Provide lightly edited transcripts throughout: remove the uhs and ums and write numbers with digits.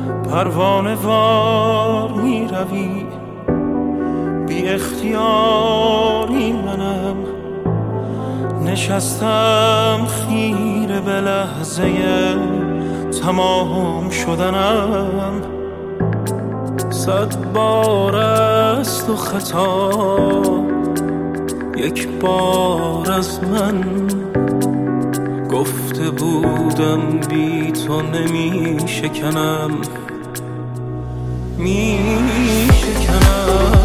پروانه وار می روی، بی اختیاری منم، نشستم خیره به لحظه تمام شدنم. 100 بار است و خطا، 1 بار از من. گفته بودم بی تو نمی شکنم، می شکنم.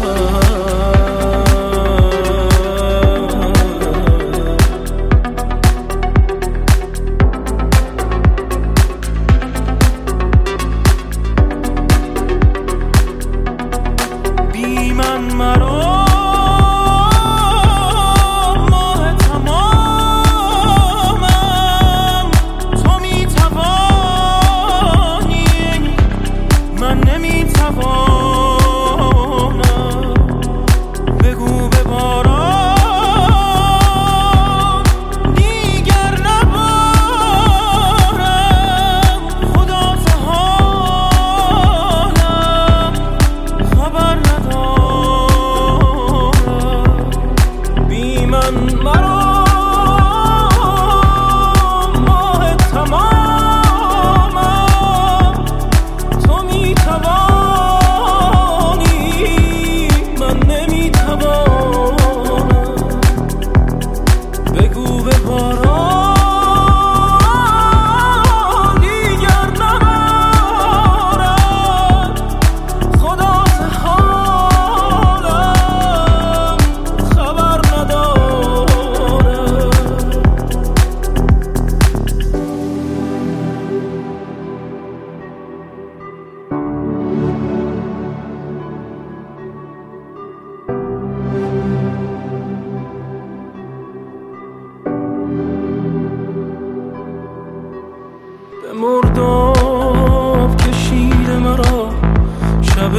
بی من مرا مرداب کشیده مرا شب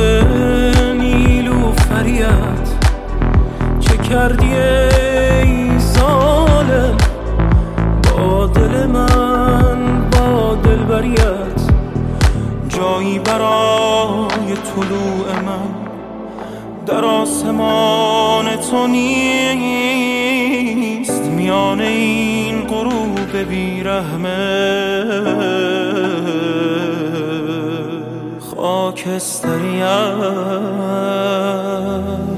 نیلوفریت. چه کردی ای ظالم با دل من، با دلبریت؟ جایی برای طلوع من در آسمان تو نیست، میان این غروب بیرحمه خاکستریت.